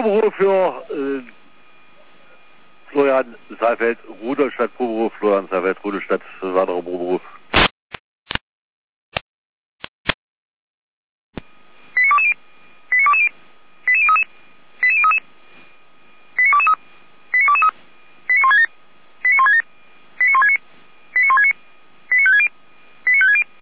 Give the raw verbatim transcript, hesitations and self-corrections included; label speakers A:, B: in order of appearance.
A: Proberuf für äh, Florian Saalfeld, Rudolstadt, Proberuf, Florian Saalfeld, Rudolstadt, weiterer Proberuf.